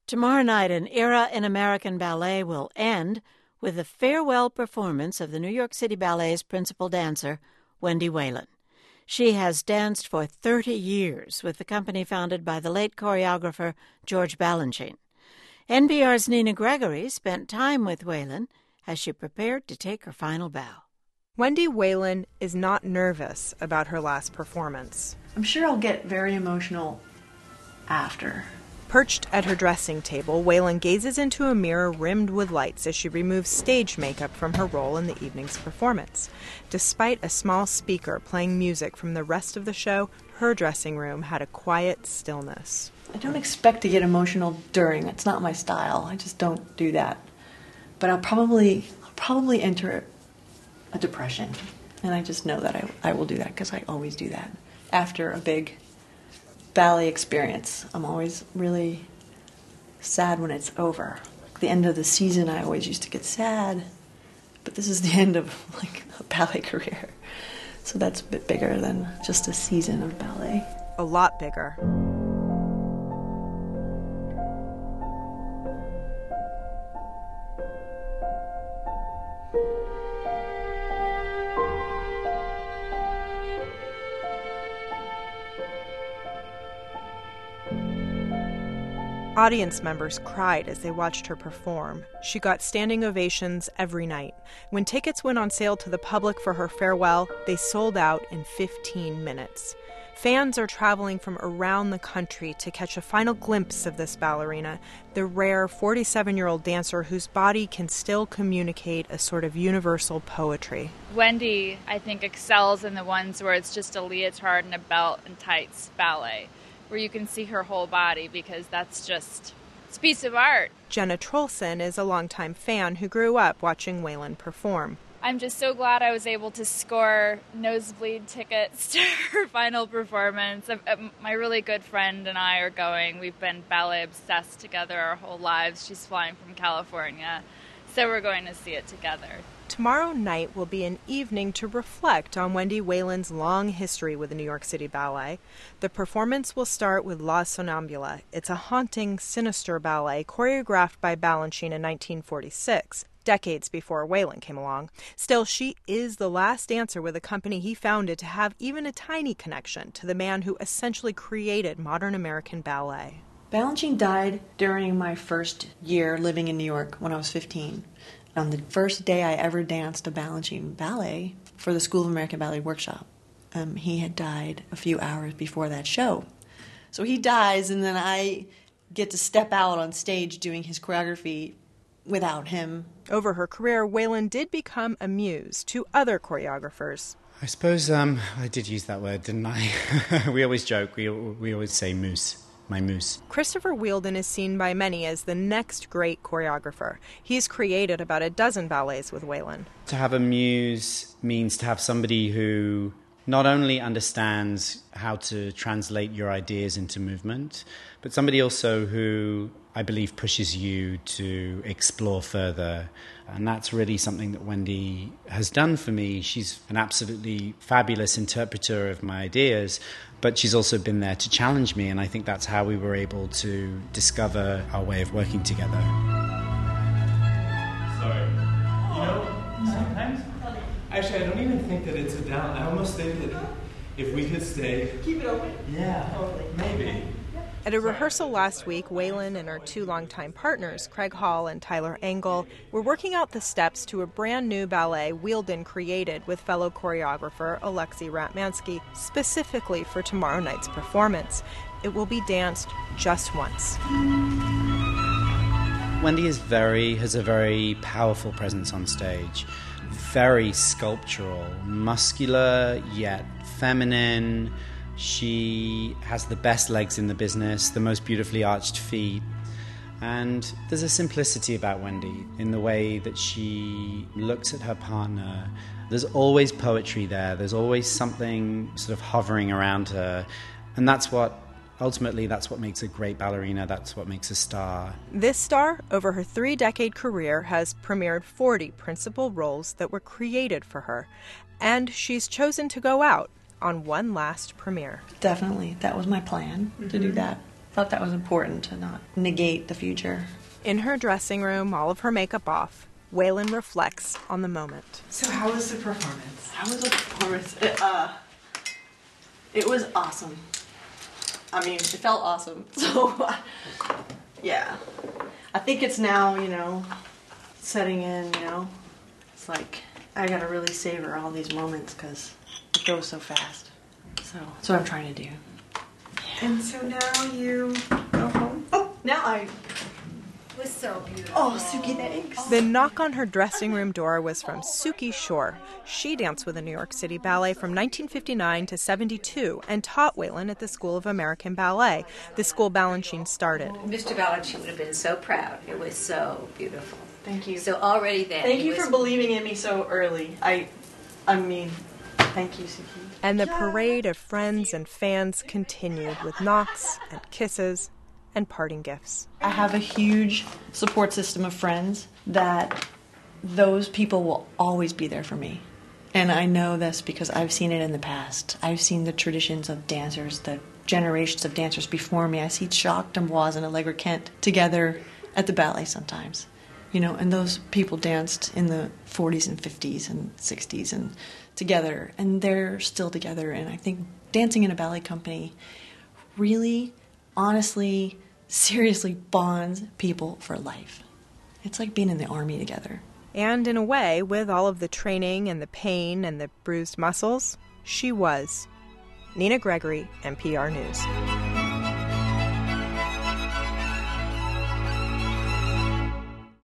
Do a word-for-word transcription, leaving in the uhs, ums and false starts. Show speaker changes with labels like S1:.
S1: Tomorrow night, an era in American ballet will end with the farewell performance of the New York City Ballet's principal dancer, Wendy Whalen. She has danced for thirty years with the company founded by the late choreographer George Balanchine. N P R's Nina Gregory spent time with Whalen as she prepared to take her final bow.
S2: Wendy Whalen is not nervous about her last performance.
S3: I'm sure I'll get very emotional after.
S2: Perched at her dressing table, Whalen gazes into a mirror rimmed with lights as she removes stage makeup from her role in the evening's performance. Despite a small speaker playing music from the rest of the show, her dressing room had a quiet stillness.
S3: I don't expect to get emotional during. It's not my style. I just don't do that. But I'll probably, I'll probably enter a depression. And I just know that I, I will do that because I always do that after a big ballet experience. I'm always really sad when it's over. Like the end of the season, I always used to get sad, but this is the end of like a ballet career. So that's a bit bigger than just a season of ballet.
S2: A lot bigger. Audience members cried as they watched her perform. She got standing ovations every night. When tickets went on sale to the public for her farewell, they sold out in fifteen minutes. Fans are traveling from around the country to catch a final glimpse of this ballerina, the rare forty-seven-year-old dancer whose body can still communicate a sort of universal poetry.
S4: Wendy, I think, excels in the ones where it's just a leotard and a belt and tights ballet, where you can see her whole body, because that's just, it's a piece of art.
S2: Jenna Trolson is a longtime fan who grew up watching Whalen perform.
S4: I'm just so glad I was able to score nosebleed tickets to her final performance. My really good friend and I are going. We've been ballet obsessed together our whole lives. She's flying from California, so we're going to see it together.
S2: Tomorrow night will be an evening to reflect on Wendy Whalen's long history with the New York City Ballet. The performance will start with La Sonnambula. It's a haunting, sinister ballet choreographed by Balanchine in nineteen forty-six, decades before Whalen came along. Still, she is the last dancer with a company he founded to have even a tiny connection to the man who essentially created modern American ballet.
S3: Balanchine died during my first year living in New York when I was fifteen. On the first day I ever danced a Balanchine ballet for the School of American Ballet workshop, um, he had died a few hours before that show. So he dies, and then I get to step out on stage doing his choreography without him.
S2: Over her career, Whalen did become a muse to other choreographers.
S5: I suppose um, I did use that word, didn't I? We always joke, we, we always say moose. My moose.
S2: Christopher Wheeldon is seen by many as the next great choreographer. He's created about a dozen ballets with Whalen.
S5: To have a muse means to have somebody who not only understands how to translate your ideas into movement, but somebody also who, I believe, pushes you to explore further. And that's really something that Wendy has done for me. She's an absolutely fabulous interpreter of my ideas, but she's also been there to challenge me, and I think that's how we were able to discover our way of working together.
S6: Sorry. You know, sometimes, actually, I don't even think that it's a down. I almost think that if we could stay...
S3: Keep it open?
S6: Yeah, maybe.
S2: At a rehearsal last week, Whalen and her two longtime partners, Craig Hall and Tyler Engel, were working out the steps to a brand new ballet Wheeldon created with fellow choreographer Alexei Ratmansky specifically for tomorrow night's performance. It will be danced just once.
S5: Wendy is very has a very powerful presence on stage, very sculptural, muscular yet feminine. She has the best legs in the business, the most beautifully arched feet. And there's a simplicity about Wendy in the way that she looks at her partner. There's always poetry there. There's always something sort of hovering around her. And that's what, ultimately, that's what makes a great ballerina. That's what makes a star.
S2: This star, over her three-decade career, has premiered forty principal roles that were created for her. And she's chosen to go out on one last premiere.
S3: Definitely. That was my plan, mm-hmm. to do that. thought that was important to not negate the future.
S2: In her dressing room, all of her makeup off, Waylon reflects on the moment.
S3: So how was the performance? How was the performance? It, uh, it was awesome. I mean, it felt awesome. So, yeah. I think it's now, you know, setting in, you know. It's like, I gotta really savor all these moments because it goes so fast. So, that's what I'm trying to do.
S7: And so now you go home?
S3: Oh, now I...
S8: It was so beautiful.
S3: Oh, Suki, thanks.
S2: The knock on her dressing room door was from Suki Shore. She danced with the New York City Ballet from nineteen fifty-nine to seventy-two and taught Waylon at the School of American Ballet, the school Balanchine started.
S8: Mister Balanchine would have been so proud. It was so beautiful.
S3: Thank you.
S8: So already then.
S3: Thank you
S8: was...
S3: for believing in me so early. I, I mean, thank you, Suki.
S2: And the parade of friends and fans continued with knocks and kisses and parting gifts.
S3: I have a huge support system of friends that those people will always be there for me. And I know this because I've seen it in the past. I've seen the traditions of dancers, the generations of dancers before me. I see Jacques d'Amboise and Allegra Kent together at the ballet sometimes. You know, and those people danced in the forties and fifties and sixties and together, and they're still together. And I think dancing in a ballet company really, honestly, seriously bonds people for life. It's like being in the army together.
S2: And in a way, with all of the training and the pain and the bruised muscles, she was. Nina Gregory, N P R News.